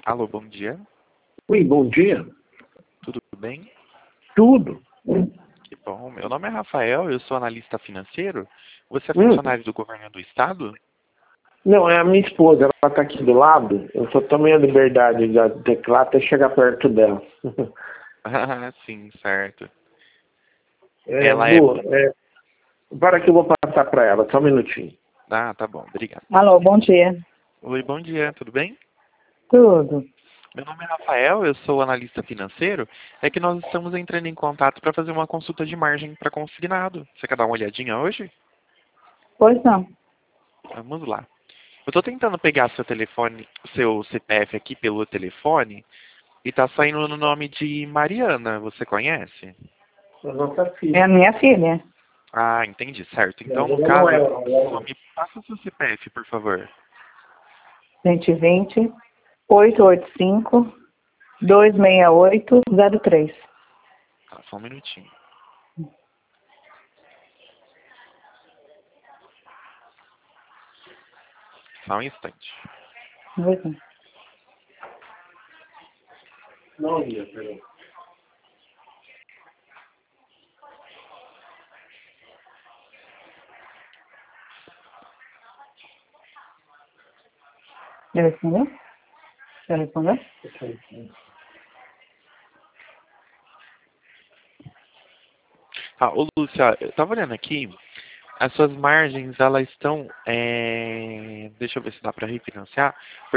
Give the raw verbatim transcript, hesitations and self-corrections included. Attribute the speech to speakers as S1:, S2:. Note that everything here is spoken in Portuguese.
S1: Alô, bom dia.
S2: Oi, bom dia.
S1: Tudo bem?
S2: Tudo.
S1: Que bom. Meu nome é Rafael, eu sou analista financeiro. Você é
S2: Hum.
S1: funcionário do governo do estado?
S2: Não, é a minha esposa, ela está aqui do lado. Eu só tomei a liberdade de teclar até chegar perto dela.
S1: Ah, sim, certo.
S2: É,
S1: Ela é...
S2: boa. É, para que eu vou passar para ela, só um minutinho.
S1: Ah, tá bom, obrigado.
S3: Alô, bom dia.
S1: Oi, bom dia, tudo bem?
S3: Tudo.
S1: Meu nome é Rafael, eu sou analista financeiro. É que nós estamos entrando em contato para fazer uma consulta de margem para consignado. Você quer dar uma olhadinha hoje?
S3: Pois não.
S1: Vamos lá. Eu estou tentando pegar seu telefone, seu C P F aqui pelo telefone e está saindo no nome de Mariana. Você conhece?
S2: A nossa
S3: É
S2: filha.
S3: a minha filha.
S1: Ah, entendi, certo. Então, no
S2: Ela não
S1: caso,
S2: é, ela
S1: só
S2: é.
S1: me passa o seu C P F, por favor.
S3: cento e vinte, oitocentos e oitenta e cinco, duzentos e sessenta e oito, zero três.
S1: Tá, só um minutinho. Só um instante.
S3: Pois não.
S2: Não ia, peraí.
S3: Já respondeu? Já respondeu?
S1: Ah, ô Lúcia, eu tava olhando aqui, as suas margens, elas estão, é... deixa eu ver se dá para refinanciar,